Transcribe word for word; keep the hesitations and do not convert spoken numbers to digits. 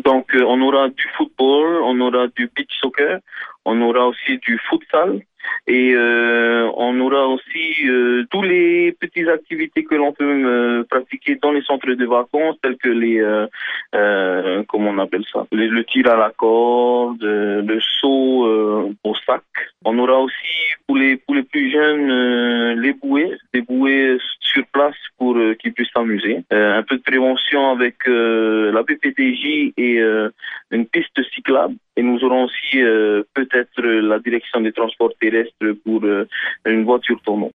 Donc, euh, on aura du football, on aura du beach soccer, on aura aussi du futsal. Et euh, on aura aussi euh, tous les petites activités que l'on peut euh, pratiquer dans les centres de vacances, tels que les, euh, euh, comment on appelle ça, le, le tir à la corde, euh, le saut euh, au sac. On aura aussi pour les pour les plus jeunes euh, les bouées, des bouées sur place pour euh, qu'ils puissent s'amuser. Euh, un peu de prévention avec euh, la B P D J et euh, une piste cyclable. Et nous aurons aussi euh, peut-être la direction des transports terrestres pour euh, une voiture tournante.